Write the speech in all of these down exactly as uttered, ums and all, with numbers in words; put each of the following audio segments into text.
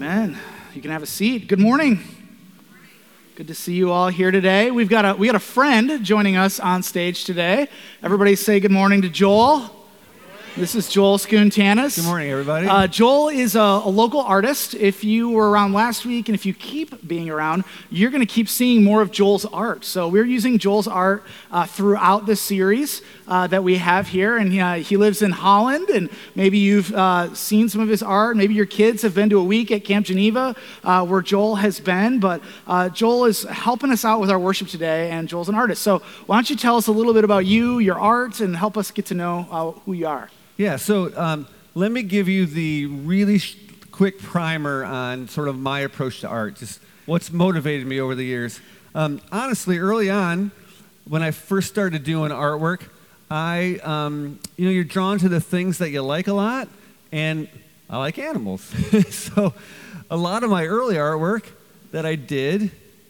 Amen. You can have a seat. Good morning. Good to see you all here today. We've got a we got a friend joining us on stage today. Everybody say good morning to Joel. This is Joel Skoontanis. Good morning, everybody. Uh, Joel is a, a local artist. If you were around last week, and if you keep being around, you're going to keep seeing more of Joel's art. So we're using Joel's art uh, throughout this series uh, that we have here. And uh, he lives in Holland, and maybe you've uh, seen some of his art. Maybe your kids have been to a week at Camp Geneva uh, where Joel has been. But uh, Joel is helping us out with our worship today, and Joel's an artist. So why don't you tell us a little bit about you, your art, and help us get to know uh, who you are. Yeah, so um, let me give you the really sh- quick primer on sort of my approach to art, just what's motivated me over the years. Um, honestly, early on, when I first started doing artwork, I, um, you know, you're drawn to the things that you like a lot, and I like animals. So a lot of my early artwork that I did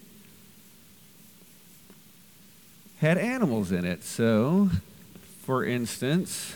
had animals in it. So, for instance...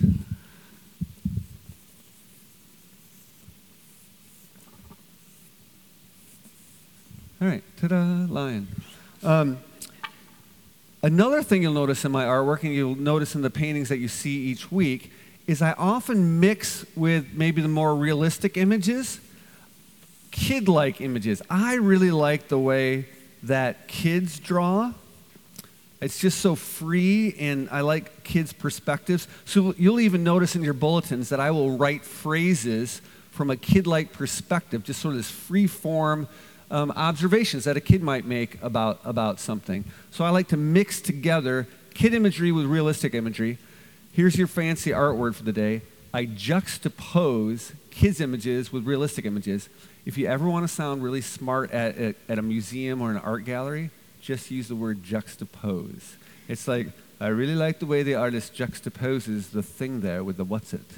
All right, ta-da, lion. Um, another thing you'll notice in my artwork, and you'll notice in the paintings that you see each week, is I often mix with maybe the more realistic images, kid-like images. I really like the way that kids draw. It's just so free, and I like kids' perspectives. So you'll even notice in your bulletins that I will write phrases from a kid-like perspective, just sort of this free form, Um, observations that a kid might make about, about something. So I like to mix together kid imagery with realistic imagery. Here's your fancy art word for the day. I juxtapose kids' images with realistic images. If you ever want to sound really smart at, at, at a museum or an art gallery, just use the word juxtapose. It's like, I really like the way the artist juxtaposes the thing there with the what's it.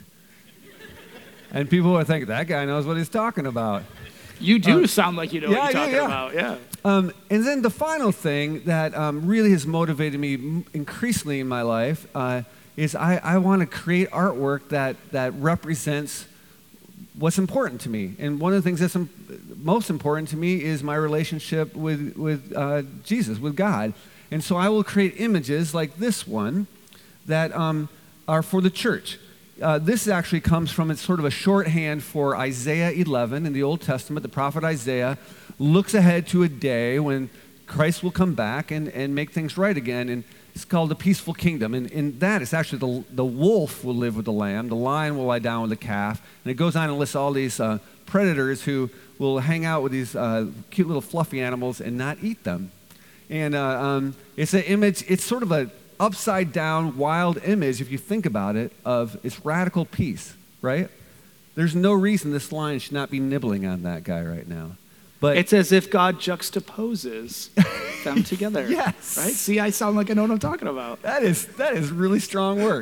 And people will think, that guy knows what he's talking about. You do uh, sound like you know yeah, what you're talking yeah, yeah. about, yeah. Um, and then the final thing that um, really has motivated me m- increasingly in my life uh, is I, I want to create artwork that, that represents what's important to me. And one of the things that's im- most important to me is my relationship with, with uh, Jesus, with God. And so I will create images like this one that um, are for the church. Uh, this actually comes from, it's sort of a shorthand for Isaiah eleven in the Old Testament. The prophet Isaiah looks ahead to a day when Christ will come back and, and make things right again. And it's called the peaceful kingdom. And in that, it's actually the, the wolf will live with the lamb, the lion will lie down with the calf. And it goes on and lists all these uh, predators who will hang out with these uh, cute little fluffy animals and not eat them. And uh, um, it's an image, it's sort of a upside down, wild image, if you think about it, of its radical peace, right? There's no reason this lion should not be nibbling on that guy right now. But it's as if God juxtaposes them together. Yes. Right? See, I sound like I know what I'm talking about. That is that is really strong work.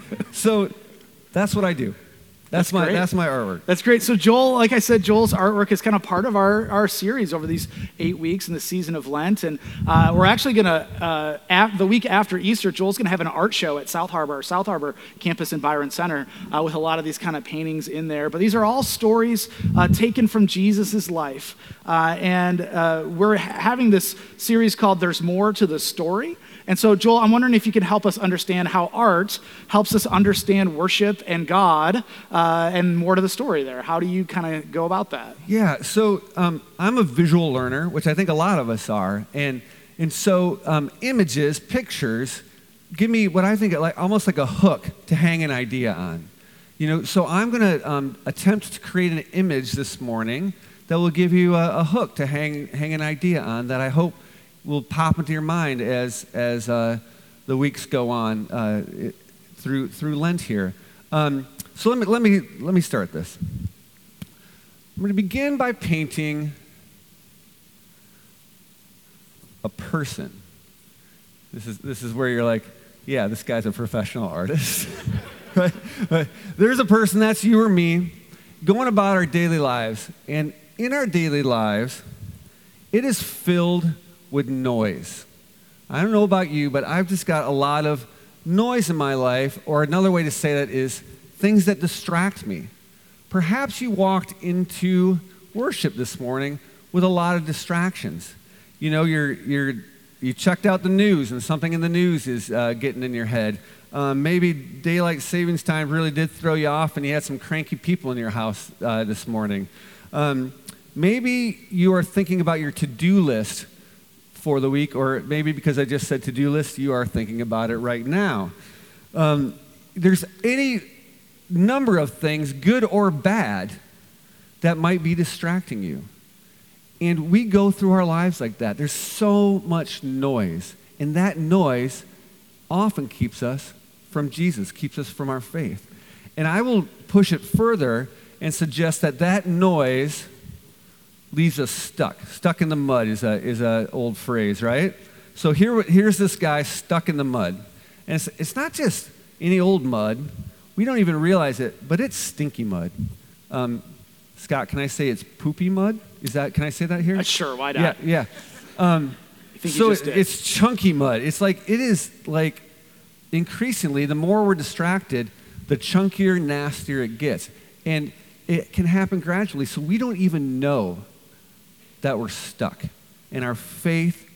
So that's what I do. That's, that's my great. That's my artwork. That's great. So Joel, like I said, Joel's artwork is kind of part of our, our series over these eight weeks in the season of Lent. And uh, we're actually going to, uh, af- the week after Easter, Joel's going to have an art show at South Harbor, our South Harbor campus in Byron Center, uh, with a lot of these kind of paintings in there. But these are all stories uh, taken from Jesus' life. Uh, and uh, we're ha- having this series called There's More to the Story. And so, Joel, I'm wondering if you can help us understand how art helps us understand worship and God uh, and more to the story there. How do you kind of go about that? Yeah, so um, I'm a visual learner, which I think a lot of us are. And and so um, images, pictures, give me what I think like almost like a hook to hang an idea on. You know, so I'm going to um, attempt to create an image this morning that will give you a, a hook to hang hang an idea on that I hope will pop into your mind as as uh, the weeks go on uh, it, through through Lent here. Um, so let me let me let me start this. I'm going to begin by painting a person. This is this is where you're like, yeah, this guy's a professional artist. Right? But there's a person, that's you or me, going about our daily lives, and in our daily lives, it is filled with noise. I don't know about you, but I've just got a lot of noise in my life, or another way to say that is things that distract me. Perhaps you walked into worship this morning with a lot of distractions. You know, you're, you're, you checked out the news and something in the news is uh, getting in your head. Um, maybe daylight savings time really did throw you off and you had some cranky people in your house uh, this morning. Um, maybe you are thinking about your to-do list for the week, or maybe because I just said to-do list, you are thinking about it right now. Um, there's any number of things, good or bad, that might be distracting you. And we go through our lives like that. There's so much noise, and that noise often keeps us from Jesus, keeps us from our faith. And I will push it further and suggest that that noise leaves us stuck. Stuck in the mud is a is a old phrase, right? So here, here's this guy stuck in the mud. And it's, it's not just any old mud. We don't even realize it, but it's stinky mud. Um, Scott, can I say it's poopy mud? Is that, can I say that here? Uh, sure, why not? Yeah, yeah. Um, I think so you just it, did. it's chunky mud. It's like, it is like, increasingly, the more we're distracted, the chunkier, nastier it gets. And it can happen gradually, so we don't even know that we're stuck. In our faith,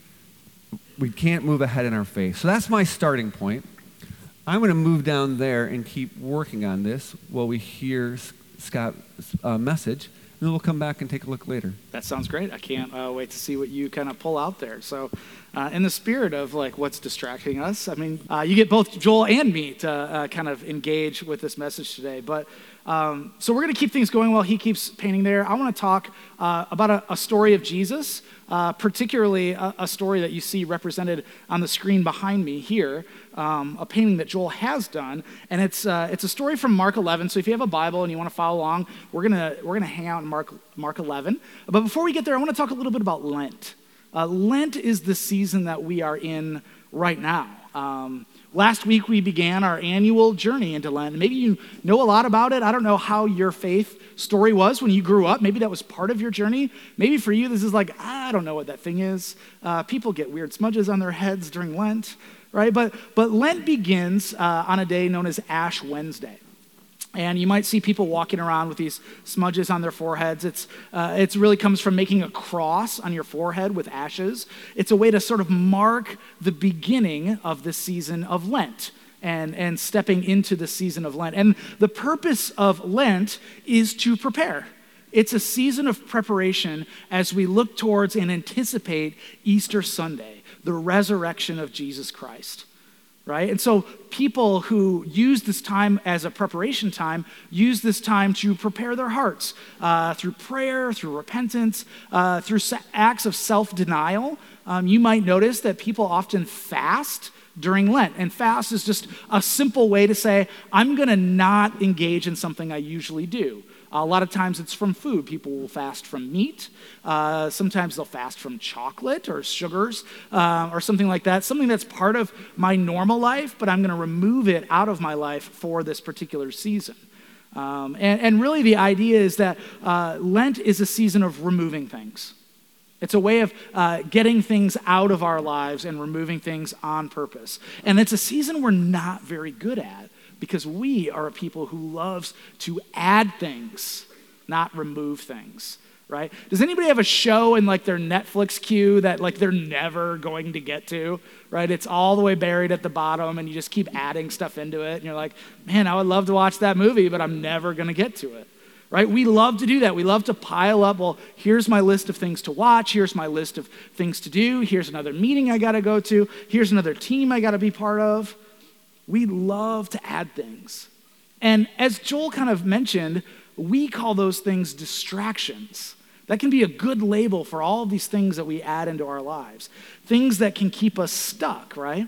we can't move ahead in our faith. So that's my starting point. I'm going to move down there and keep working on this while we hear Scott's uh, message, and then we'll come back and take a look later. That sounds great. I can't uh, wait to see what you kind of pull out there. So uh, in the spirit of like what's distracting us, I mean, uh, you get both Joel and me to uh, kind of engage with this message today. But um, so we're going to keep things going while he keeps painting there. I want to talk uh, about a, a story of Jesus, uh, particularly a, a story that you see represented on the screen behind me here, um, a painting that Joel has done, and it's uh, it's a story from Mark eleven. So if you have a Bible and you want to follow along, we're gonna we're gonna hang out in Mark Mark eleven. But before we get there, I want to talk a little bit about Lent. Uh, Lent is the season that we are in right now. Um, last week we began our annual journey into Lent. Maybe you know a lot about it. I don't know how your faith story was when you grew up. Maybe that was part of your journey. Maybe for you this is like, I don't know what that thing is. Uh, people get weird smudges on their heads during Lent, right? But, but Lent begins uh, on a day known as Ash Wednesday. And you might see people walking around with these smudges on their foreheads. It's uh, it's really comes from making a cross on your forehead with ashes. It's a way to sort of mark the beginning of the season of Lent and, and stepping into the season of Lent. And the purpose of Lent is to prepare. It's a season of preparation as we look towards and anticipate Easter Sunday, the resurrection of Jesus Christ. Right? And so people who use this time as a preparation time use this time to prepare their hearts uh, through prayer, through repentance, uh, through acts of self-denial. Um, you might notice that people often fast during Lent. And fast is just a simple way to say, I'm going to not engage in something I usually do. A lot of times it's from food. People will fast from meat. Uh, sometimes they'll fast from chocolate or sugars uh, or something like that. Something that's part of my normal life, but I'm going to remove it out of my life for this particular season. Um, and, and really the idea is that uh, Lent is a season of removing things. It's a way of uh, getting things out of our lives and removing things on purpose. And it's a season we're not very good at, because we are a people who loves to add things, not remove things, right? Does anybody have a show in like their Netflix queue that like they're never going to get to, right? It's all the way buried at the bottom and you just keep adding stuff into it. And you're like, man, I would love to watch that movie, but I'm never going to get to it, right? We love to do that. We love to pile up, well, here's my list of things to watch. Here's my list of things to do. Here's another meeting I got to go to. Here's another team I got to be part of. We love to add things. And as Joel kind of mentioned, we call those things distractions. That can be a good label for all of these things that we add into our lives. Things that can keep us stuck, right?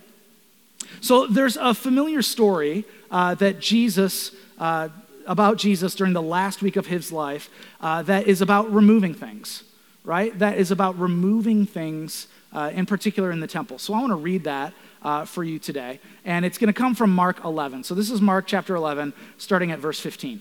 So there's a familiar story uh, that Jesus, uh, about Jesus during the last week of his life uh, that is about removing things, right? That is about removing things, uh, in particular in the temple. So I want to read that Uh, for you today. And it's going to come from Mark eleven. So this is Mark chapter eleven, starting at verse fifteen.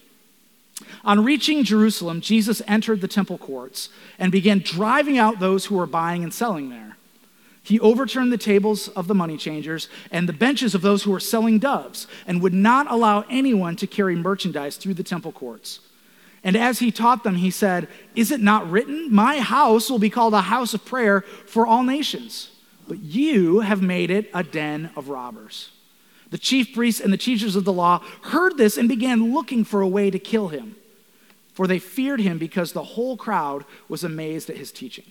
On reaching Jerusalem, Jesus entered the temple courts and began driving out those who were buying and selling there. He overturned the tables of the money changers and the benches of those who were selling doves and would not allow anyone to carry merchandise through the temple courts. And as he taught them, he said, "Is it not written, 'My house will be called a house of prayer for all nations'? But you have made it a den of robbers." The chief priests and the teachers of the law heard this and began looking for a way to kill him, for they feared him because the whole crowd was amazed at his teaching.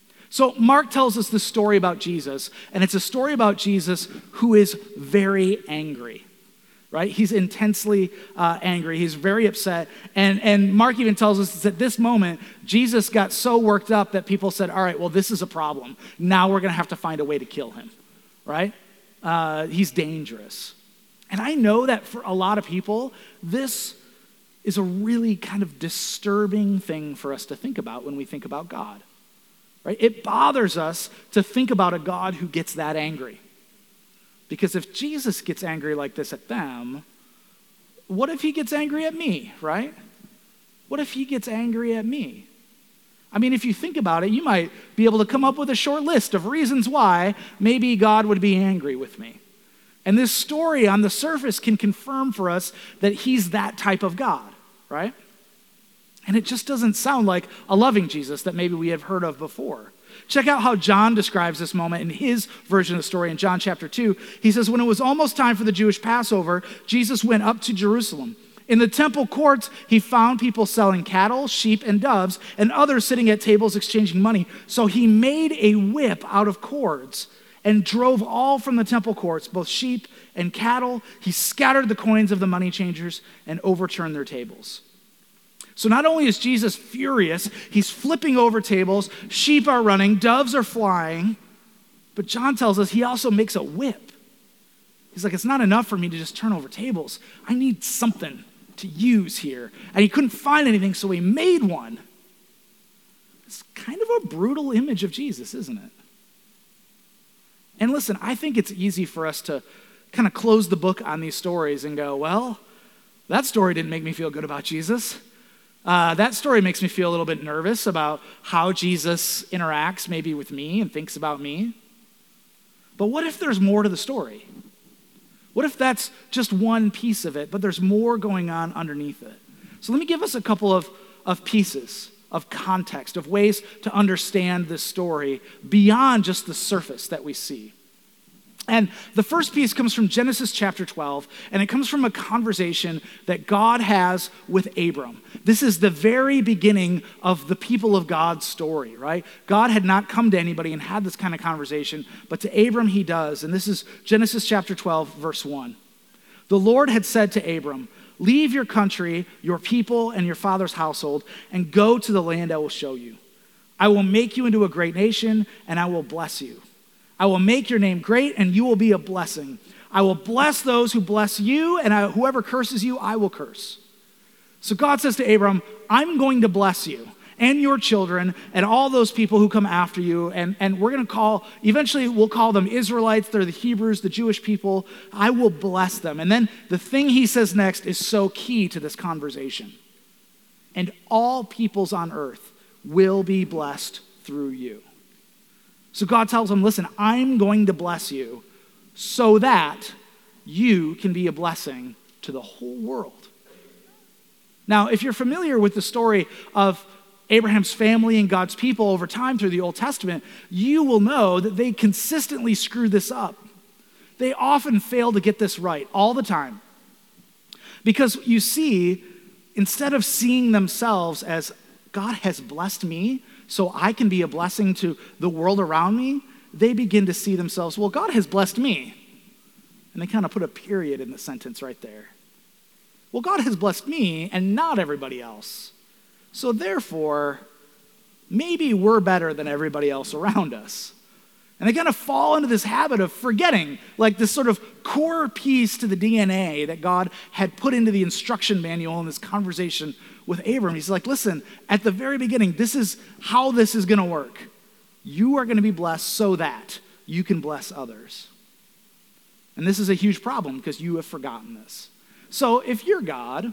So Mark tells us this story about Jesus, and it's a story about Jesus who is very angry. Right? He's intensely uh, angry. He's very upset. And, and Mark even tells us that at this moment, Jesus got so worked up that people said, all right, well, this is a problem. Now we're going to have to find a way to kill him. Right? Uh, he's dangerous. And I know that for a lot of people, this is a really kind of disturbing thing for us to think about when we think about God. Right? It bothers us to think about a God who gets that angry. Because if Jesus gets angry like this at them, what if he gets angry at me, right? What if he gets angry at me? I mean, if you think about it, you might be able to come up with a short list of reasons why maybe God would be angry with me. And this story on the surface can confirm for us that he's that type of God, right? And it just doesn't sound like a loving Jesus that maybe we have heard of before. Check out how John describes this moment in his version of the story in John chapter two. He says, when it was almost time for the Jewish Passover, Jesus went up to Jerusalem. In the temple courts, he found people selling cattle, sheep, and doves, and others sitting at tables exchanging money. So he made a whip out of cords and drove all from the temple courts, both sheep and cattle. He scattered the coins of the money changers and overturned their tables. So not only is Jesus furious, he's flipping over tables, sheep are running, doves are flying, but John tells us he also makes a whip. He's like, it's not enough for me to just turn over tables. I need something to use here. And he couldn't find anything, so he made one. It's kind of a brutal image of Jesus, isn't it? And listen, I think it's easy for us to kind of close the book on these stories and go, well, that story didn't make me feel good about Jesus. Uh, that story makes me feel a little bit nervous about how Jesus interacts maybe with me and thinks about me. But what if there's more to the story? What if that's just one piece of it, but there's more going on underneath it? So let me give us a couple of, of pieces of context, of ways to understand this story beyond just the surface that we see. And the first piece comes from Genesis chapter twelve, and it comes from a conversation that God has with Abram. This is the very beginning of the people of God's story, right? God had not come to anybody and had this kind of conversation, but to Abram he does. And this is Genesis chapter twelve, verse one. The Lord had said to Abram, "Leave your country, your people, and your father's household, and go to the land I will show you. I will make you into a great nation, and I will bless you. I will make your name great, and you will be a blessing. I will bless those who bless you, and I, whoever curses you, I will curse." So God says to Abram, I'm going to bless you and your children and all those people who come after you, and, and we're going to call, eventually we'll call them Israelites. They're the Hebrews, the Jewish people. I will bless them. And then the thing he says next is so key to this conversation. And all peoples on earth will be blessed through you. So God tells him, listen, I'm going to bless you so that you can be a blessing to the whole world. Now, if you're familiar with the story of Abraham's family and God's people over time through the Old Testament, you will know that they consistently screw this up. They often fail to get this right all the time. Because you see, instead of seeing themselves as God has blessed me, so I can be a blessing to the world around me, they begin to see themselves, well, God has blessed me. And they kind of put a period in the sentence right there. Well, God has blessed me and not everybody else. So therefore, maybe we're better than everybody else around us. And they kind of fall into this habit of forgetting, like this sort of core piece to the D N A that God had put into the instruction manual in this conversation with Abram. He's like, listen, at the very beginning, this is how this is going to work. You are going to be blessed so that you can bless others. And this is a huge problem because you have forgotten this. So if you're God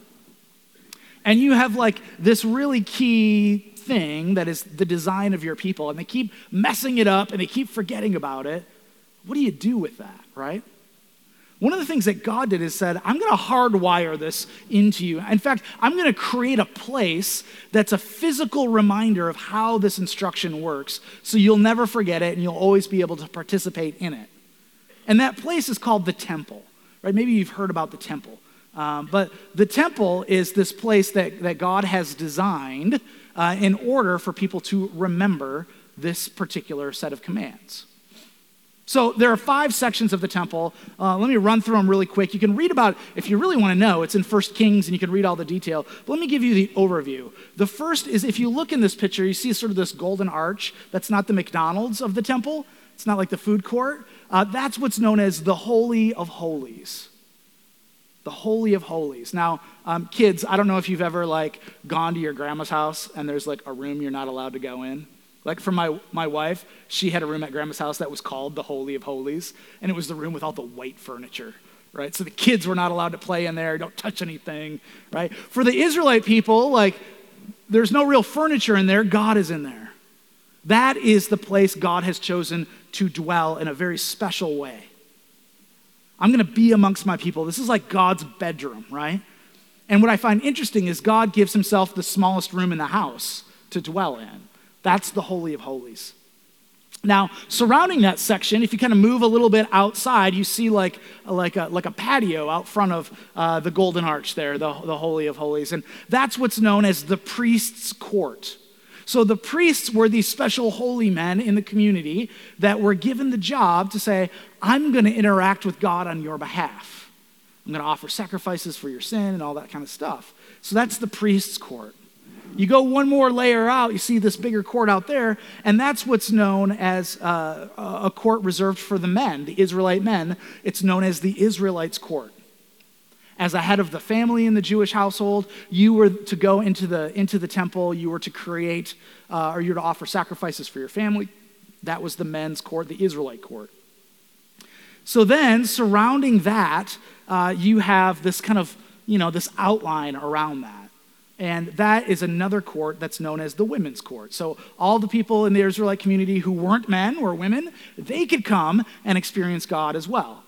and you have like this really key thing that is the design of your people, and they keep messing it up and they keep forgetting about it, what do you do with that, right? One of the things that God did is said, I'm going to hardwire this into you. In fact, I'm going to create a place that's a physical reminder of how this instruction works, so you'll never forget it and you'll always be able to participate in it. And that place is called the temple, right? Maybe you've heard about the temple. Um, but the temple is this place that, that God has designed uh, in order for people to remember this particular set of commands. So there are five sections of the temple. Uh, let me run through them really quick. You can read about, if you really want to know, it's in First Kings, and you can read all the detail. But let me give you the overview. The first is, if you look in this picture, you see sort of this golden arch. That's not the McDonald's of the temple. It's not like the food court. Uh, that's what's known as the Holy of Holies. The Holy of Holies. Now, um, kids, I don't know if you've ever like gone to your grandma's house and there's like a room you're not allowed to go in. Like for my, my wife, she had a room at grandma's house that was called the Holy of Holies, and it was the room with all the white furniture, right? So the kids were not allowed to play in there, don't touch anything, right? For the Israelite people, like there's no real furniture in there, God is in there. That is the place God has chosen to dwell in a very special way. I'm going to be amongst my people. This is like God's bedroom, right? And what I find interesting is God gives himself the smallest room in the house to dwell in. That's the Holy of Holies. Now, surrounding that section, if you kind of move a little bit outside, you see like, like, a, like a patio out front of uh, the Golden Arch there, the, the Holy of Holies. And that's what's known as the priest's court. So the priests were these special holy men in the community that were given the job to say, I'm going to interact with God on your behalf. I'm going to offer sacrifices for your sin and all that kind of stuff. So that's the priest's court. You go one more layer out, you see this bigger court out there, and that's what's known as uh, a court reserved for the men, the Israelite men. It's known as the Israelites' court. As a head of the family in the Jewish household, you were to go into the, into the temple, you were to create, uh, or you were to offer sacrifices for your family. That was the men's court, the Israelite court. So then, surrounding that, uh, you have this kind of, you know, this outline around that. And that is another court that's known as the women's court. So all the people in the Israelite community who weren't men or women, they could come and experience God as well.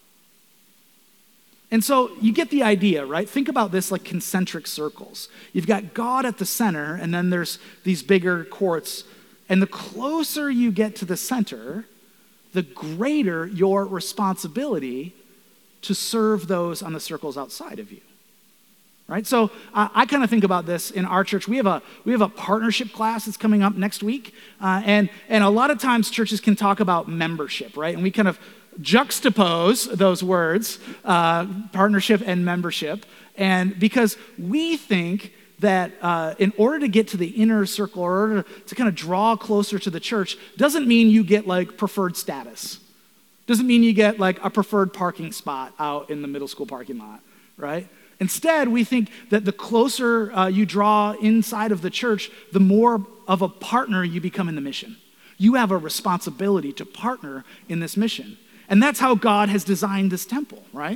And so you get the idea, right? Think about this like concentric circles. You've got God at the center, and then there's these bigger courts. And the closer you get to the center, the greater your responsibility to serve those on the circles outside of you. Right? So uh, I kind of think about this in our church. We have a we have a partnership class that's coming up next week, uh, and and a lot of times churches can talk about membership, right? And we kind of juxtapose those words, uh, partnership and membership, and because we think that uh, in order to get to the inner circle, or in order to, to kind of draw closer to the church, doesn't mean you get like preferred status. Doesn't mean you get like a preferred parking spot out in the middle school parking lot, right? Instead, we think that the closer uh, you draw inside of the church, the more of a partner you become in the mission. You have a responsibility to partner in this mission. And that's how God has designed this temple, right?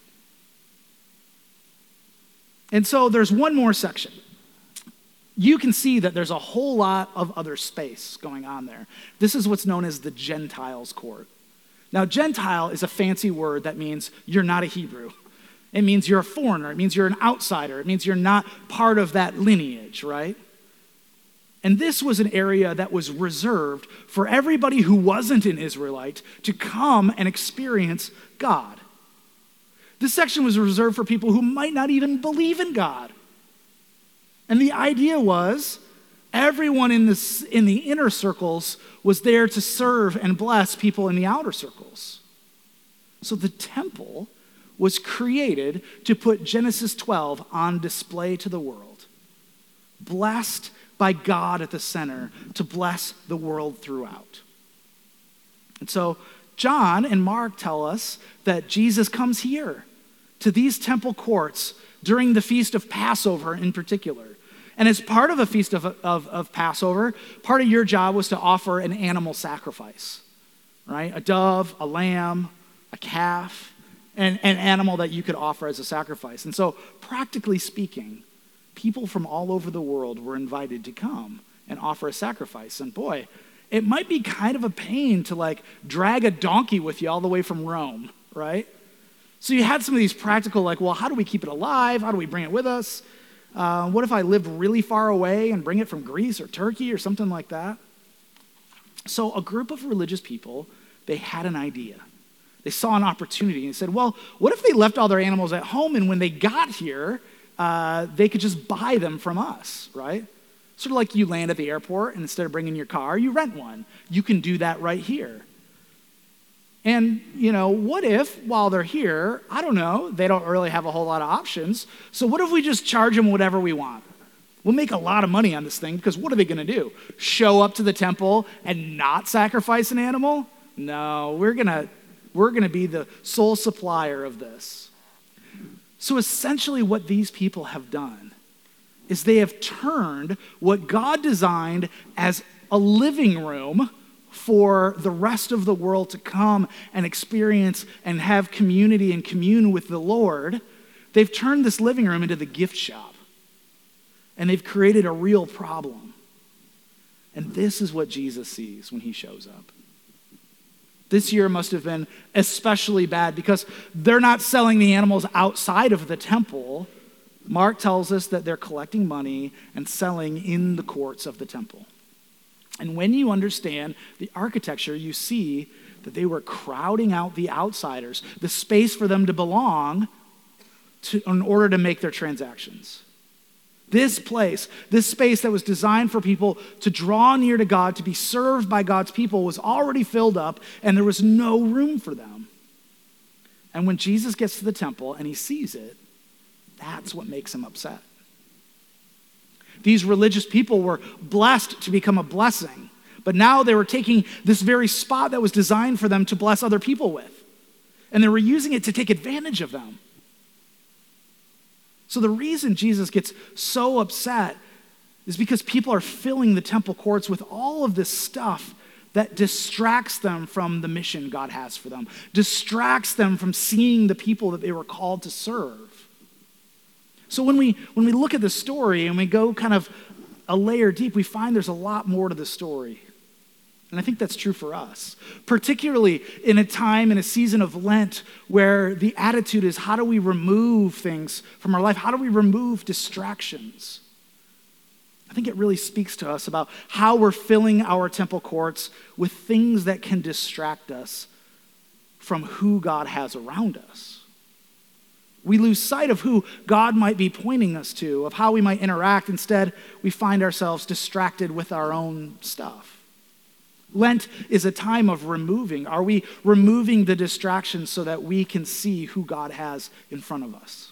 And so there's one more section. You can see that there's a whole lot of other space going on there. This is what's known as the Gentiles' court. Now, Gentile is a fancy word that means you're not a Hebrew. It means you're a foreigner. It means you're an outsider. It means you're not part of that lineage, right? And this was an area that was reserved for everybody who wasn't an Israelite to come and experience God. This section was reserved for people who might not even believe in God. And the idea was everyone in, this, in the inner circles was there to serve and bless people in the outer circles. So the temple was created to put Genesis twelve on display to the world. Blessed by God at the center to bless the world throughout. And so John and Mark tell us that Jesus comes here to these temple courts during the feast of Passover in particular. And as part of a feast of, of, of Passover, part of your job was to offer an animal sacrifice, right? A dove, a lamb, a calf, and an animal that you could offer as a sacrifice. And so, practically speaking, people from all over the world were invited to come and offer a sacrifice. And boy, it might be kind of a pain to like drag a donkey with you all the way from Rome, right? So you had some of these practical, like, well, how do we keep it alive? How do we bring it with us? Uh, what if I lived really far away and bring it from Greece or Turkey or something like that? So a group of religious people, they had an idea. They saw an opportunity and said, well, what if they left all their animals at home and when they got here, uh, they could just buy them from us, right? Sort of like you land at the airport and instead of bringing your car, you rent one. You can do that right here. And, you know, what if while they're here, I don't know, they don't really have a whole lot of options. So what if we just charge them whatever we want? We'll make a lot of money on this thing because what are they going to do? Show up to the temple and not sacrifice an animal? No, we're going to we're going to be the sole supplier of this. So essentially what these people have done is they have turned what God designed as a living room for the rest of the world to come and experience and have community and commune with the Lord. They've turned this living room into the gift shop. And they've created a real problem. And this is what Jesus sees when he shows up. This year must have been especially bad because they're not selling the animals outside of the temple. Mark tells us that they're collecting money and selling in the courts of the temple. And when you understand the architecture, you see that they were crowding out the outsiders, the space for them to belong to, in order to make their transactions. This place, this space that was designed for people to draw near to God, to be served by God's people, was already filled up, and there was no room for them. And when Jesus gets to the temple and he sees it, that's what makes him upset. These religious people were blessed to become a blessing, but now they were taking this very spot that was designed for them to bless other people with, and they were using it to take advantage of them. So the reason Jesus gets so upset is because people are filling the temple courts with all of this stuff that distracts them from the mission God has for them, distracts them from seeing the people that they were called to serve. So when we when we look at the story and we go kind of a layer deep, we find there's a lot more to the story. And I think that's true for us, particularly in a time, in a season of Lent, where the attitude is, how do we remove things from our life? How do we remove distractions? I think it really speaks to us about how we're filling our temple courts with things that can distract us from who God has around us. We lose sight of who God might be pointing us to, of how we might interact. Instead, we find ourselves distracted with our own stuff. Lent is a time of removing. Are we removing the distractions so that we can see who God has in front of us?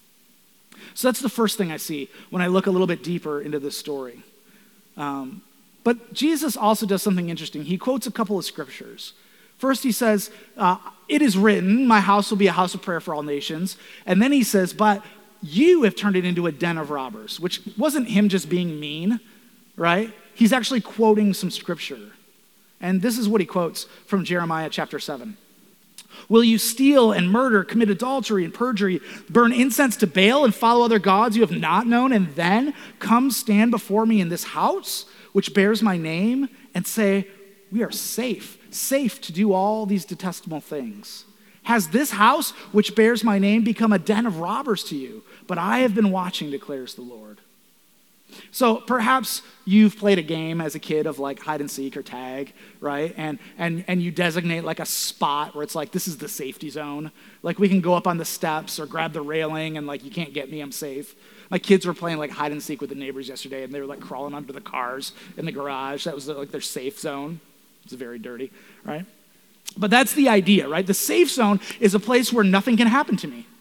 So that's the first thing I see when I look a little bit deeper into this story. Um, but Jesus also does something interesting. He quotes a couple of scriptures. First he says, uh, it is written, my house will be a house of prayer for all nations. And then he says, but you have turned it into a den of robbers, which wasn't him just being mean, right? He's actually quoting some scripture. And this is what he quotes from Jeremiah chapter seven. Will you steal and murder, commit adultery and perjury, burn incense to Baal and follow other gods you have not known, and then come stand before me in this house, which bears my name, and say, we are safe, safe to do all these detestable things? Has this house, which bears my name, become a den of robbers to you? But I have been watching, declares the Lord. So perhaps you've played a game as a kid of like hide and seek or tag, right? And and and you designate like a spot where it's like, this is the safety zone. Like we can go up on the steps or grab the railing and like, you can't get me, I'm safe. My kids were playing like hide and seek with the neighbors yesterday and they were like crawling under the cars in the garage. That was like their safe zone. It's very dirty, right? But that's the idea, right? The safe zone is a place where nothing can happen to me.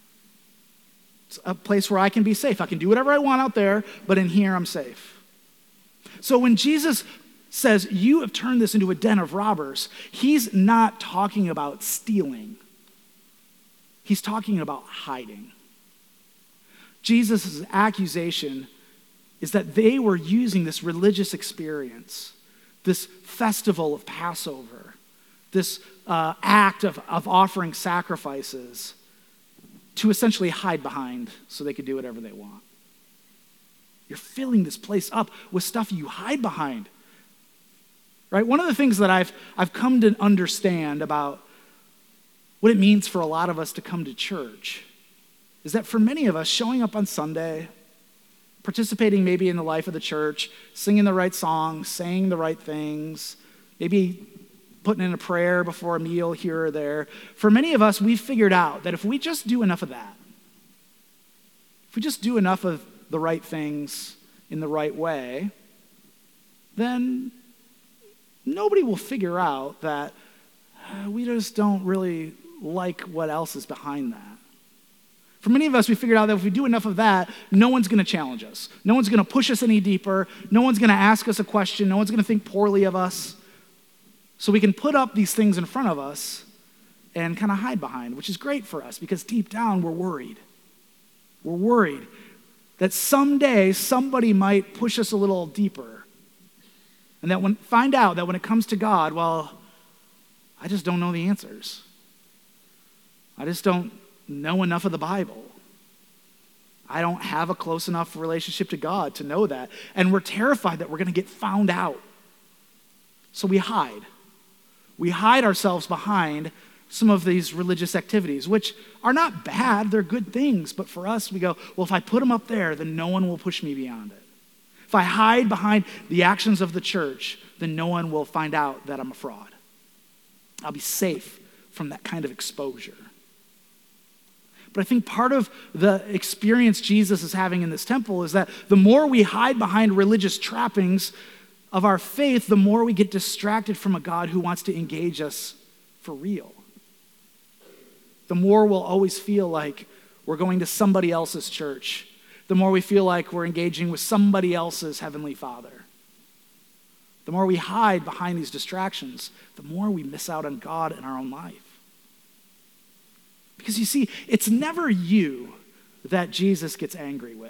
It's a place where I can be safe. I can do whatever I want out there, but in here I'm safe. So when Jesus says, you have turned this into a den of robbers, he's not talking about stealing. He's talking about hiding. Jesus' accusation is that they were using this religious experience, this festival of Passover, this uh, act of, of offering sacrifices, to essentially hide behind so they could do whatever they want. You're filling this place up with stuff you hide behind. Right? One of the things that I've, I've come to understand about what it means for a lot of us to come to church is that for many of us, showing up on Sunday, participating maybe in the life of the church, singing the right songs, saying the right things, maybe putting in a prayer before a meal here or there, for many of us, we've figured out that if we just do enough of that, if we just do enough of the right things in the right way, then nobody will figure out that uh, we just don't really like what else is behind that. For many of us, we figured out that if we do enough of that, no one's going to challenge us. No one's going to push us any deeper. No one's going to ask us a question. No one's going to think poorly of us. So we can put up these things in front of us and kind of hide behind, which is great for us because deep down we're worried. We're worried that someday somebody might push us a little deeper. And that when find out that when it comes to God, well, I just don't know the answers. I just don't know enough of the Bible. I don't have a close enough relationship to God to know that. And we're terrified that we're going to get found out. So we hide. We hide ourselves behind some of these religious activities, which are not bad, they're good things. But for us, we go, well, if I put them up there, then no one will push me beyond it. If I hide behind the actions of the church, then no one will find out that I'm a fraud. I'll be safe from that kind of exposure. But I think part of the experience Jesus is having in this temple is that the more we hide behind religious trappings of our faith, the more we get distracted from a God who wants to engage us for real. The more we'll always feel like we're going to somebody else's church. The more we feel like we're engaging with somebody else's heavenly Father. The more we hide behind these distractions, the more we miss out on God in our own life. Because you see, it's never you that Jesus gets angry with.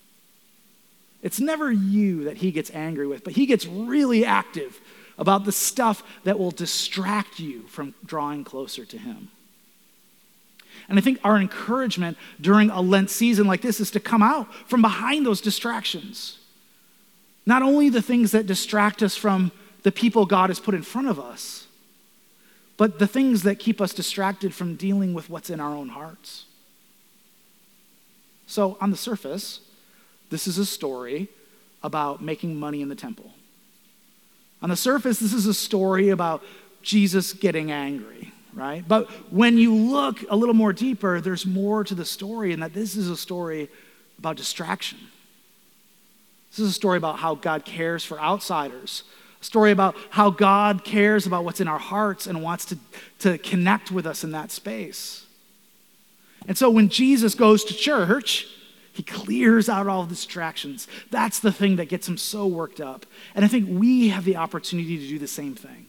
It's never you that he gets angry with, but he gets really active about the stuff that will distract you from drawing closer to him. And I think our encouragement during a Lent season like this is to come out from behind those distractions. Not only the things that distract us from the people God has put in front of us, but the things that keep us distracted from dealing with what's in our own hearts. So on the surface, this is a story about making money in the temple. On the surface, this is a story about Jesus getting angry, right? But when you look a little more deeper, there's more to the story, and that this is a story about distraction. This is a story about how God cares for outsiders, a story about how God cares about what's in our hearts and wants to, to connect with us in that space. And so when Jesus goes to church, he clears out all the distractions. That's the thing that gets him so worked up. And I think we have the opportunity to do the same thing.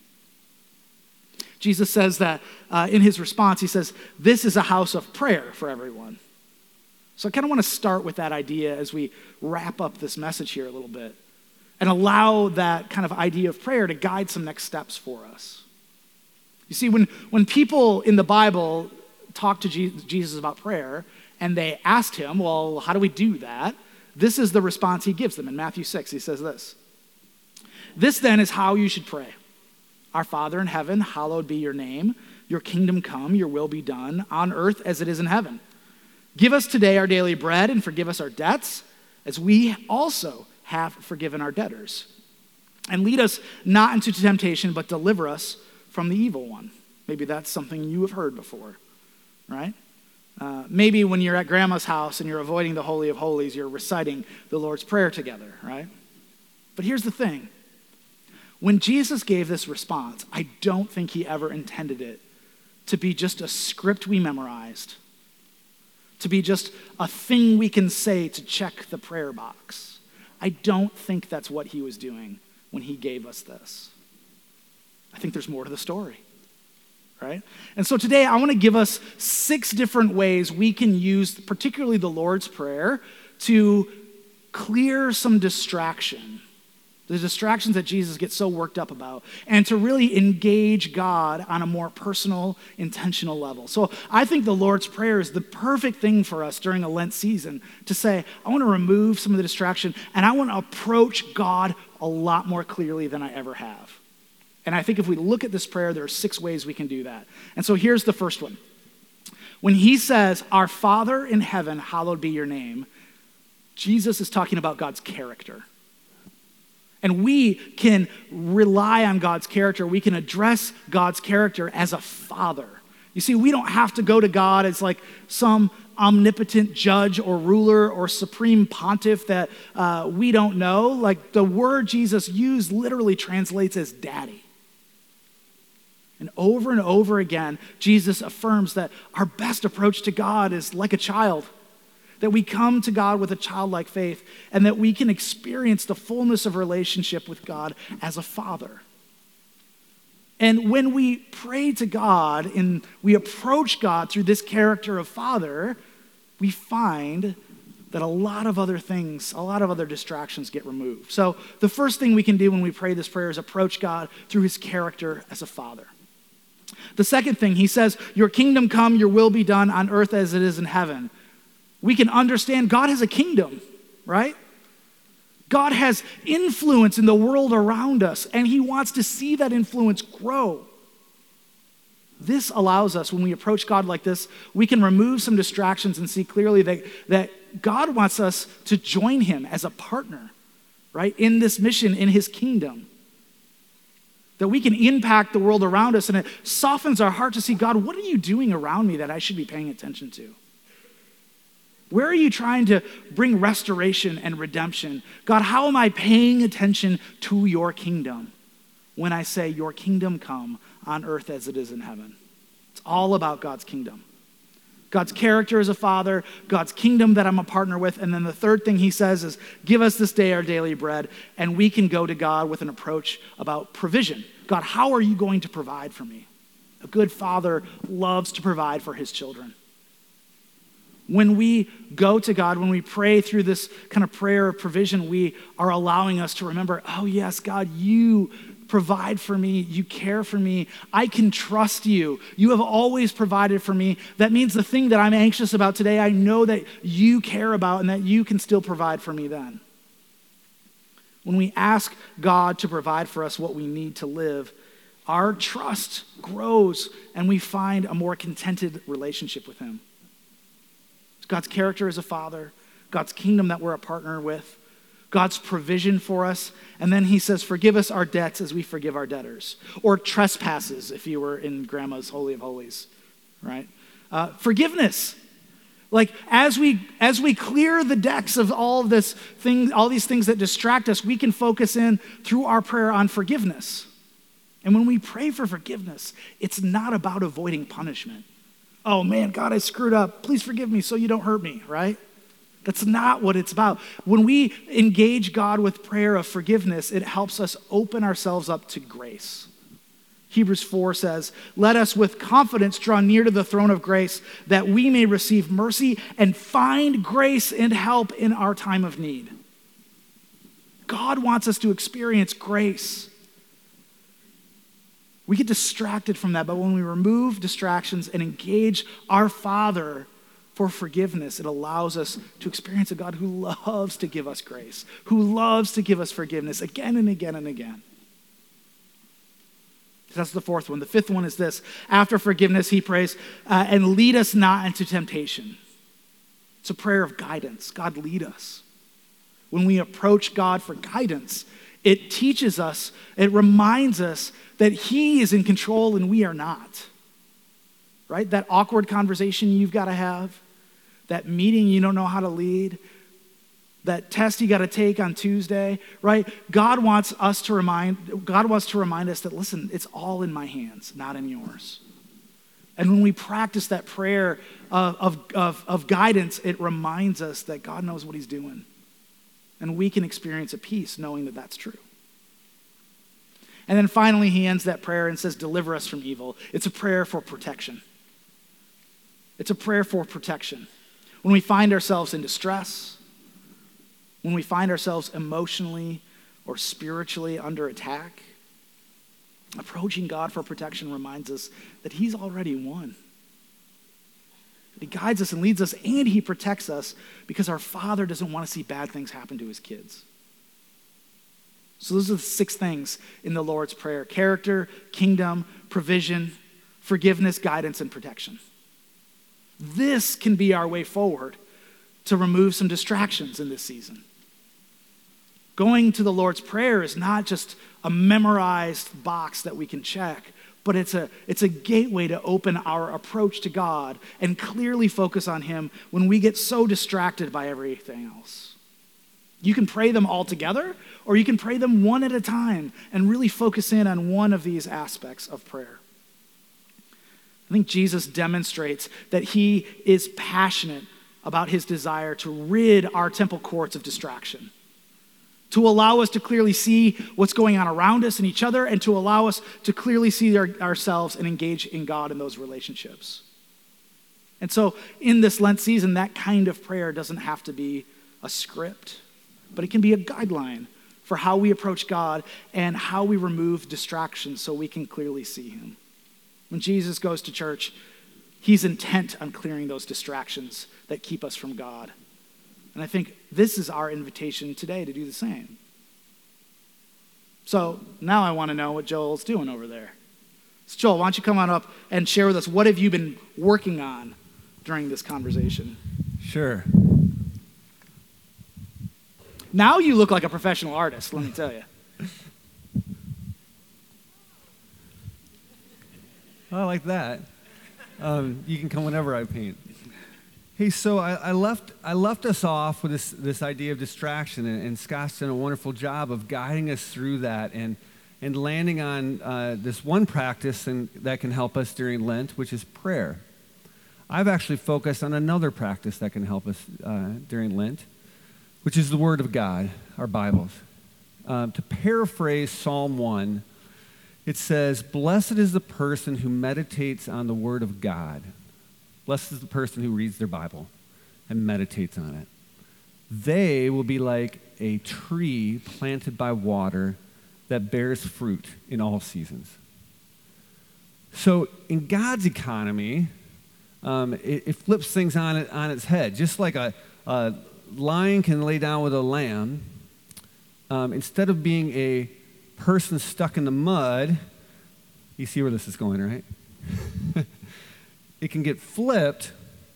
Jesus says that uh, in his response, he says, this is a house of prayer for everyone. So I kind of want to start with that idea as we wrap up this message here a little bit and allow that kind of idea of prayer to guide some next steps for us. You see, when, when people in the Bible talk to Jesus about prayer and they asked him, well, how do we do that? This is the response he gives them in Matthew six. He says this, this then is how you should pray. Our Father in heaven, hallowed be your name. Your kingdom come, your will be done on earth as it is in heaven. Give us today our daily bread and forgive us our debts as we also have forgiven our debtors. And lead us not into temptation, but deliver us from the evil one. Maybe that's something you have heard before, right? Uh, maybe when you're at grandma's house and you're avoiding the Holy of Holies, you're reciting the Lord's Prayer together, right? But here's the thing. When Jesus gave this response, I don't think he ever intended it to be just a script we memorized, to be just a thing we can say to check the prayer box. I don't think that's what he was doing when he gave us this. I think there's more to the story, right? And so today I want to give us six different ways we can use, particularly the Lord's Prayer, to clear some distraction, the distractions that Jesus gets so worked up about, and to really engage God on a more personal, intentional level. So I think the Lord's Prayer is the perfect thing for us during a Lent season to say, I want to remove some of the distraction, and I want to approach God a lot more clearly than I ever have. And I think if we look at this prayer, there are six ways we can do that. And so here's the first one. When he says, "Our Father in heaven, hallowed be your name," Jesus is talking about God's character. And we can rely on God's character. We can address God's character as a father. You see, we don't have to go to God as like some omnipotent judge or ruler or supreme pontiff that uh, we don't know. Like the word Jesus used literally translates as daddy. And over and over again, Jesus affirms that our best approach to God is like a child, that we come to God with a childlike faith, and that we can experience the fullness of relationship with God as a father. And when we pray to God and we approach God through this character of father, we find that a lot of other things, a lot of other distractions get removed. So the first thing we can do when we pray this prayer is approach God through his character as a father. The second thing, he says, "Your kingdom come, your will be done on earth as it is in heaven." We can understand God has a kingdom, right? God has influence in the world around us, and he wants to see that influence grow. This allows us, when we approach God like this, we can remove some distractions and see clearly that, that God wants us to join him as a partner, right, in this mission, in his kingdom. That we can impact the world around us, and it softens our heart to see, God, what are you doing around me that I should be paying attention to? Where are you trying to bring restoration and redemption? God, how am I paying attention to your kingdom when I say your kingdom come on earth as it is in heaven? It's all about God's kingdom. God's character as a father, God's kingdom that I'm a partner with, and then the third thing he says is, give us this day our daily bread, and we can go to God with an approach about provision. God, how are you going to provide for me? A good father loves to provide for his children. When we go to God, when we pray through this kind of prayer of provision, we are allowing us to remember, oh yes, God, you provide for me, you care for me, I can trust you. You have always provided for me. That means the thing that I'm anxious about today, I know that you care about and that you can still provide for me then. When we ask God to provide for us what we need to live, our trust grows and we find a more contented relationship with him. God's character as a father, God's kingdom that we're a partner with, God's provision for us, and then he says, forgive us our debts as we forgive our debtors, or trespasses if you were in Grandma's Holy of Holies, right? Uh, forgiveness. Like as we as we clear the decks of all of this thing, all these things that distract us, we can focus in through our prayer on forgiveness. And when we pray for forgiveness, it's not about avoiding punishment. Oh man, God, I screwed up. Please forgive me so you don't hurt me, right? That's not what it's about. When we engage God with prayer of forgiveness, it helps us open ourselves up to grace. Hebrews four says, let us with confidence draw near to the throne of grace that we may receive mercy and find grace and help in our time of need. God wants us to experience grace. We get distracted from that, but when we remove distractions and engage our Father for forgiveness, it allows us to experience a God who loves to give us grace, who loves to give us forgiveness again and again and again. That's the fourth one. The fifth one is this. After forgiveness, he prays, uh, and lead us not into temptation. It's a prayer of guidance. God, lead us. When we approach God for guidance, it teaches us, it reminds us that he is in control and we are not. Right? That awkward conversation you've got to have, that meeting you don't know how to lead, that test you got to take on Tuesday, right? God wants us to remind, God wants to remind us that, listen, it's all in my hands, not in yours. And when we practice that prayer of, of, of, of guidance, it reminds us that God knows what he's doing. And we can experience a peace knowing that that's true. And then finally, he ends that prayer and says, deliver us from evil. It's a prayer for protection. It's a prayer for protection. When we find ourselves in distress, when we find ourselves emotionally or spiritually under attack, approaching God for protection reminds us that he's already won. He guides us and leads us, and he protects us because our Father doesn't want to see bad things happen to his kids. So those are the six things in the Lord's Prayer: character, kingdom, provision, forgiveness, guidance, and protection. This can be our way forward to remove some distractions in this season. Going to the Lord's Prayer is not just a memorized box that we can check, but it's a, it's a gateway to open our approach to God and clearly focus on Him when we get so distracted by everything else. You can pray them all together, or you can pray them one at a time and really focus in on one of these aspects of prayer. I think Jesus demonstrates that He is passionate about His desire to rid our temple courts of distraction, to allow us to clearly see what's going on around us and each other, and to allow us to clearly see our, ourselves and engage in God in those relationships. And so in this Lent season, that kind of prayer doesn't have to be a script, but it can be a guideline for how we approach God and how we remove distractions so we can clearly see Him. When Jesus goes to church, He's intent on clearing those distractions that keep us from God. And I think this is our invitation today to do the same. So now I want to know what Joel's doing over there. So Joel, why don't you come on up and share with us, what have you been working on during this conversation? Sure. Now you look like a professional artist, let me tell you. I like that. Um, you can come whenever I paint. Hey, so I, I left I left us off with this, this idea of distraction, and, and Scott's done a wonderful job of guiding us through that and, and landing on uh, this one practice and, that can help us during Lent, which is prayer. I've actually focused on another practice that can help us uh, during Lent, which is the Word of God, our Bibles. Um, to paraphrase Psalm one, it says, "Blessed is the person who meditates on the Word of God." Blessed is the person who reads their Bible and meditates on it. They will be like a tree planted by water that bears fruit in all seasons. So in God's economy, um, it, it flips things on, it, on its head. Just like a, a lion can lay down with a lamb, um, instead of being a person stuck in the mud, you see where this is going, right? It can get flipped,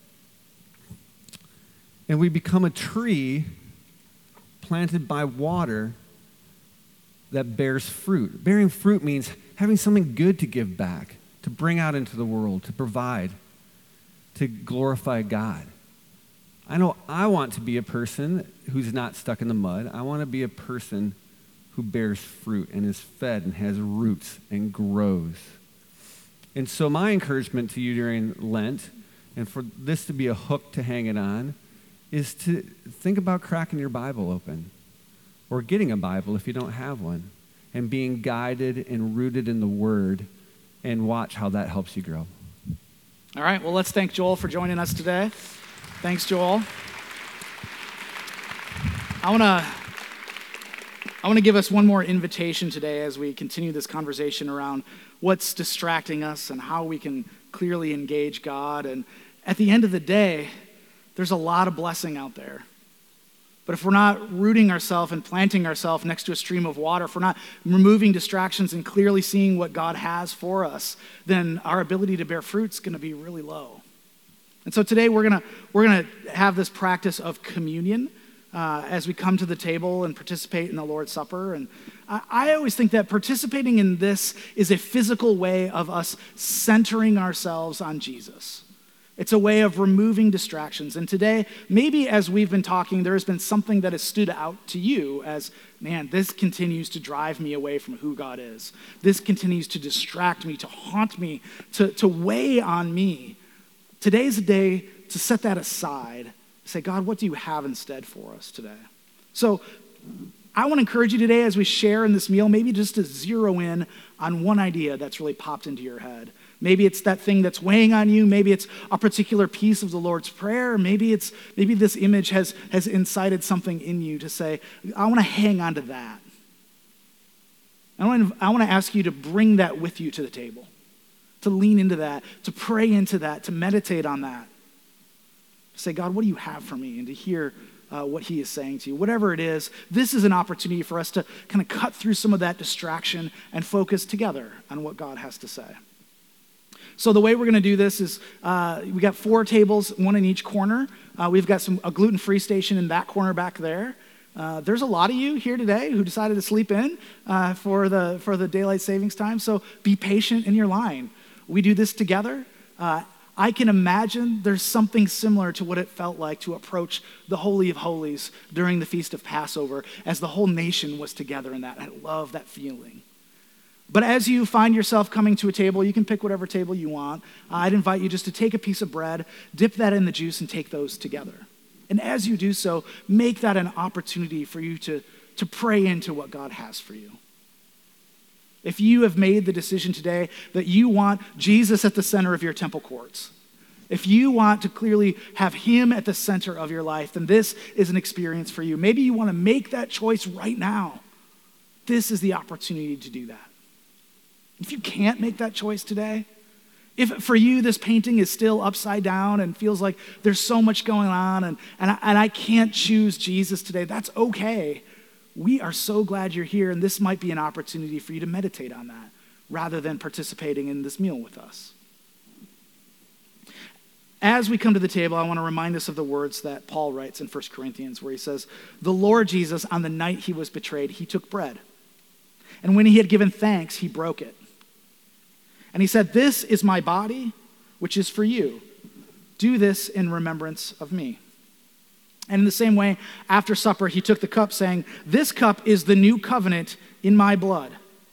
and we become a tree planted by water that bears fruit. Bearing fruit means having something good to give back, to bring out into the world, to provide, to glorify God. I know I want to be a person who's not stuck in the mud. I want to be a person who bears fruit and is fed and has roots and grows. And so my encouragement to you during Lent, and for this to be a hook to hang it on, is to think about cracking your Bible open, or getting a Bible if you don't have one, and being guided and rooted in the Word, and watch how that helps you grow. All right, well, let's thank Joel for joining us today. Thanks, Joel. I want to I want to give us one more invitation today as we continue this conversation around what's distracting us and how we can clearly engage God. And at the end of the day, there's a lot of blessing out there. But if we're not rooting ourselves and planting ourselves next to a stream of water, if we're not removing distractions and clearly seeing what God has for us, then our ability to bear fruit is going to be really low. And so today we're going to we're going to have this practice of communion uh, as we come to the table and participate in the Lord's Supper. And I, I always think that participating in this is a physical way of us centering ourselves on Jesus. It's a way of removing distractions. And today, maybe as we've been talking, there has been something that has stood out to you as, man, this continues to drive me away from who God is. This continues to distract me, to haunt me, to, to weigh on me. Today's a day to set that aside. Say, God, what do you have instead for us today? So I want to encourage you today as we share in this meal, maybe just to zero in on one idea that's really popped into your head. Maybe it's that thing that's weighing on you. Maybe it's a particular piece of the Lord's Prayer. Maybe it's maybe this image has, has incited something in you to say, I want to hang on to that. I want to, I want to ask you to bring that with you to the table, to lean into that, to pray into that, to meditate on that. Say, God, what do you have for me? And to hear uh, what he is saying to you. Whatever it is, this is an opportunity for us to kind of cut through some of that distraction and focus together on what God has to say. So the way we're going to do this is uh, we got four tables, one in each corner. Uh, we've got some a gluten-free station in that corner back there. Uh, there's a lot of you here today who decided to sleep in uh, for the for the daylight savings time. So be patient in your line. We do this together. Uh, I can imagine there's something similar to what it felt like to approach the Holy of Holies during the Feast of Passover as the whole nation was together in that. I love that feeling. But as you find yourself coming to a table, you can pick whatever table you want. I'd invite you just to take a piece of bread, dip that in the juice, and take those together. And as you do so, make that an opportunity for you to, to pray into what God has for you. If you have made the decision today that you want Jesus at the center of your temple courts, if you want to clearly have him at the center of your life, then this is an experience for you. Maybe you want to make that choice right now. This is the opportunity to do that. If you can't make that choice today, if for you this painting is still upside down and feels like there's so much going on and, and, I, and I can't choose Jesus today, that's okay. We are so glad you're here, and this might be an opportunity for you to meditate on that rather than participating in this meal with us. As we come to the table, I want to remind us of the words that Paul writes in First Corinthians where he says, "The Lord Jesus, on the night he was betrayed, he took bread. And when he had given thanks, he broke it. And he said, 'This is my body, which is for you. Do this in remembrance of me.' And in the same way, after supper, he took the cup, saying, 'This cup is the new covenant in my blood.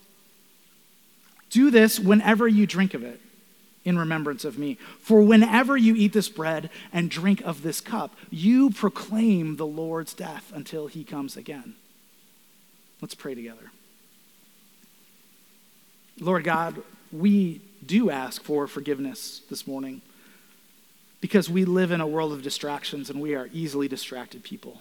Do this whenever you drink of it in remembrance of me. For whenever you eat this bread and drink of this cup, you proclaim the Lord's death until he comes again.'" Let's pray together. Lord God, we do ask for forgiveness this morning because we live in a world of distractions and we are easily distracted people.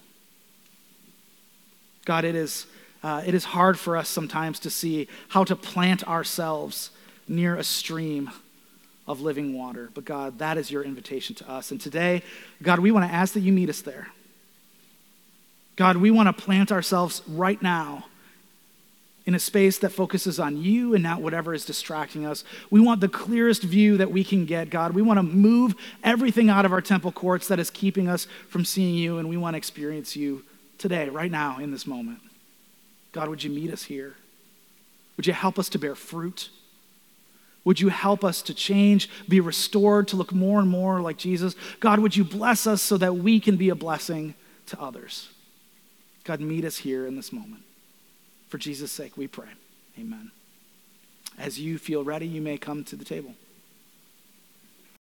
God, it is, uh, it is hard for us sometimes to see how to plant ourselves near a stream of living water. But God, that is your invitation to us. And today, God, we want to ask that you meet us there. God, we want to plant ourselves right now in a space that focuses on you and not whatever is distracting us. We want the clearest view that we can get, God. We want to move everything out of our temple courts that is keeping us from seeing you, and we want to experience you today, right now, in this moment. God, would you meet us here? Would you help us to bear fruit? Would you help us to change, be restored, to look more and more like Jesus? God, would you bless us so that we can be a blessing to others? God, meet us here in this moment. For Jesus' sake, we pray. Amen. As you feel ready, you may come to the table.